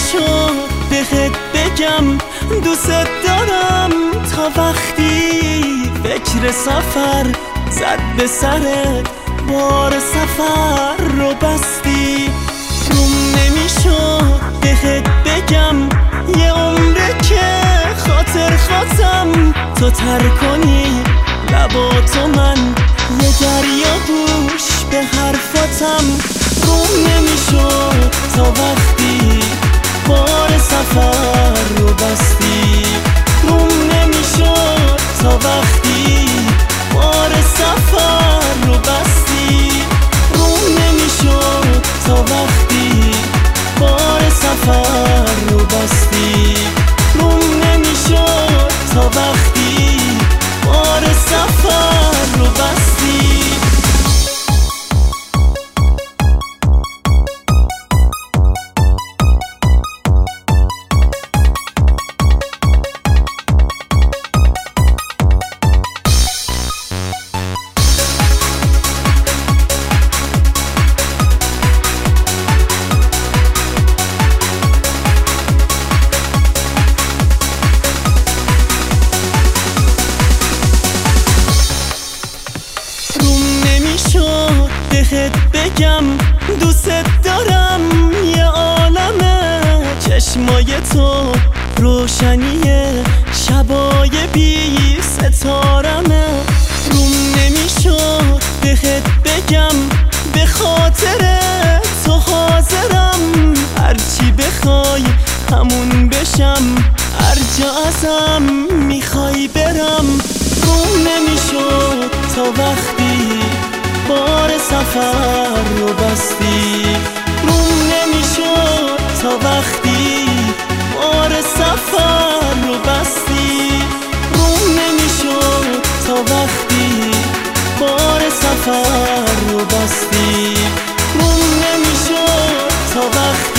نمیشد بهت بگم دوست دارم تا وقتی فکر سفر زد به سرت بار سفر رو بستی. روم نمیشد بهت بگم یه عمره که خاطر خواستم تو تر کنی لباتو من یه دریا گوش به حرفاتم. روم نمیشد تا وقتی بار سفر رو بستی. روم نمیشد تا وقتی بار سفر رو بستی. روم نمیشد تا وقتی بار سفر رو بستی. روم نمیشد تا وقتی بار سفر رو بستی. بهت بگم دوست دارم یه عالمه چشمای تو روشنیه شبای بی ستارمه. روم نمیشد بهت بگم به خاطر تو حاضرم هرچی بخوای همون بشم هر جا ازم میخوای برم. روم نمیشد تا وقتی بار سفر رو بستی. روم نمیشد تا وقتی بار سفر رو بستی. روم نمیشد تا وقتی بار سفر رو بستی. روم نمیشد تا وقتی